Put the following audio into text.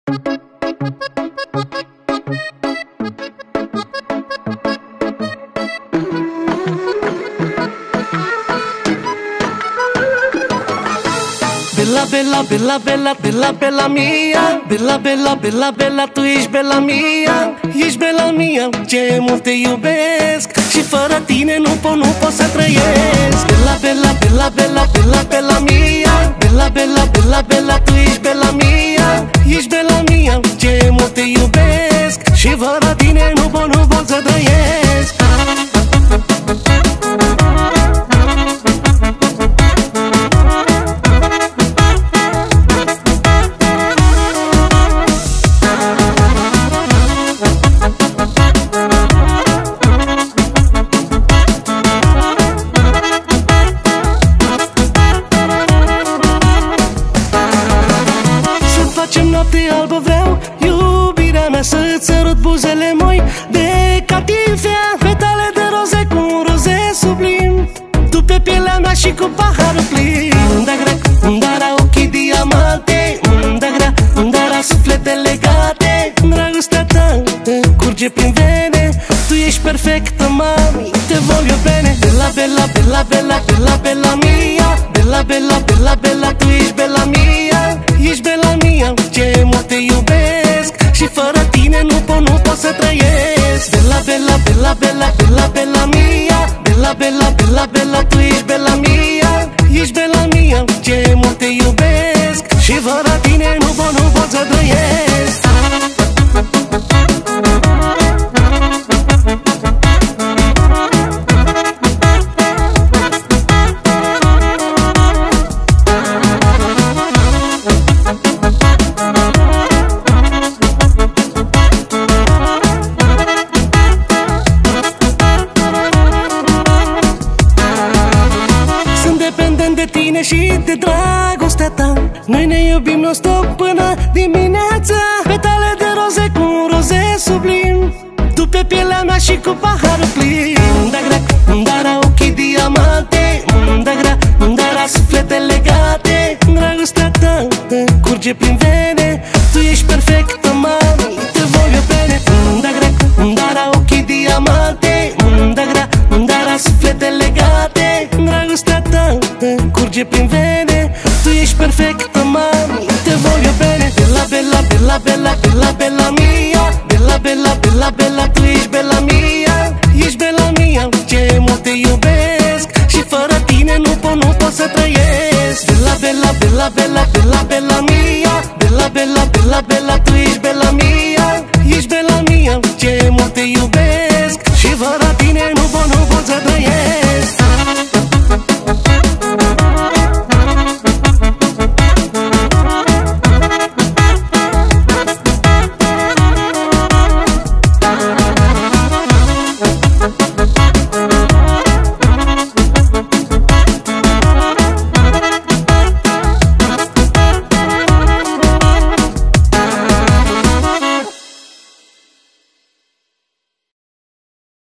Bella, bella, bella, bella, bella, bella mia. Bella, bella, bella, bella, tu ești bella mia. Ești bella mia, ce mult te iubesc. Și fără tine nu pot să trăiesc. Bella, bella, bella, bella, bella, bella mia. Bella, bella, bella, bella, tu ești bella mia. Ești bella mia, ce mult te iubesc. Și fără tine nu pot să trăiesc. Noapte albă vreau, iubirea mea, să-ți sărut buzele moi de catifea, petale de roze cu un roze sublim. Tu pe pielea mea și cu paharul plin. Undara ochii diamante, undara suflete legate. Dragostea ta curge prin vene, tu ești perfectă, mami, te voglio bene. Bella, bella, bella, bella, bella, bella mia. Bella, bella, bella, bella, tu ești bella mia. Ești bella mia, ce mult te iubesc. Și fără tine nu pot să trăiesc. Bella, bella, bella, bella, bella, bella mia. Bella, bella, bella, bella, tu ești bella mia. Ești bella mia, ce mult te iubesc. Și fără tine nu pot să trăiesc. De tine și de dragostea ta, noi ne iubim non-stop până dimineața. Petale de roze cu un roze sublim. Tu pe pielea mea și cu paharul plin. Undara ochii diamante, undara suflete legate. Dragostea ta curge prin vene, tu ești perfectă, mami, te voglio bene. Undara ochii diamante, undara suflete legate. Dragostea ta curge prin vene, tu ești perfectă, mami, te voglio bene. Bella, bella, bella, bella, bella, bella mia. Bella, bella, bella, bella, tu ești bella mia. Ești bella mia, ce mult te iubesc. Și fără tine nu pot să trăiesc. Bella, bella, bella, bella, bella, bella mia. Bella, bella, bella, bella, tu ești